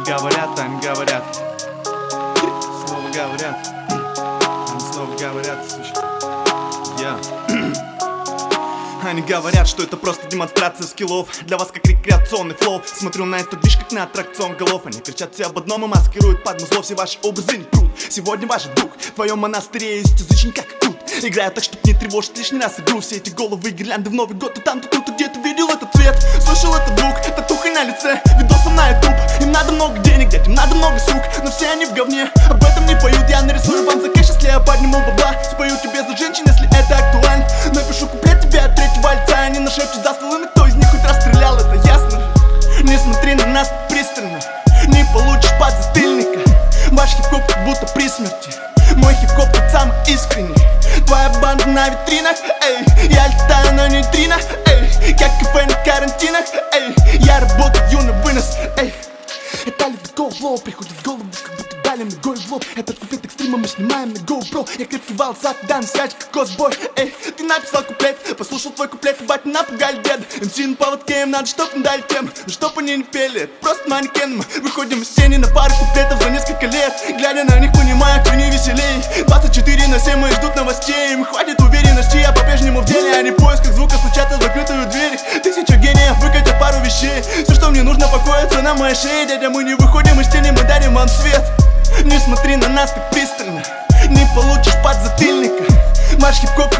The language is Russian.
говорят, снова говорят, они снова говорят, слушай, Они говорят, что это просто демонстрация скиллов. Для вас как рекреационный флоу. Смотрю на эту движ как на аттракцион голов. Они кричат все об одном и маскируют под музло. Все ваши образы не прут. Сегодня ваш дух в твоем монастыре есть язычник как тут. Играю так, чтоб не тревожить лишний раз игру. Все эти головы и гирлянды в Новый год. И там, тут, где ты видел этот цвет, слышал этот звук, татухой на лице, видосом на YouTube. Им надо много денег, дядь, им надо много сук, но все они в говне, об этом не поют. Я нарисую вам за кэш, если я подниму бабла. Спою тебе за женщин, если это актуально. Напишу куплет тебе от третьего альта. Они нашепчут за стволы, но кто из них хоть раз стрелял, это ясно же. Не смотри на нас пристально, не получишь подзатыльника. Ваш хип-хоп как будто при смерти, мой хип-хоп тот самый искренний. Твоя банда на витринах, эй, я летаю на нейтринах, эй, как кафе на карантинах, эй, я работаю на вынос, эй. Это ли такого флоу, приходит в голову, как будто дали мне голь в лоб. Этот куплет экстрима мы снимаем на GoPro. Я крепкий вал, да, скачет как косбой, эй. Ты написал куплет, послушал твой куплет, и бать напугали деда. МС на поводке, им надо, чтоб им дали тему, но чтоб они не пели, это просто манекен. Мы выходим из тени на пару куплетов за несколько лет. Глядя на них, понимаю, что не веселей. 24/7 мы ждут новостей, им хватит уверенности, я по-прежнему в деле. Они в поисках звука стучат в закрытую дверь. Тысяча гениев выкатят пару вещей. Все, что мне нужно, покоится на моей шее. Дядя, мы не выходим из тени, мы дарим вам свет. Не смотри на нас так пристально, не получишь подзатыльника. Ваш хип-хоп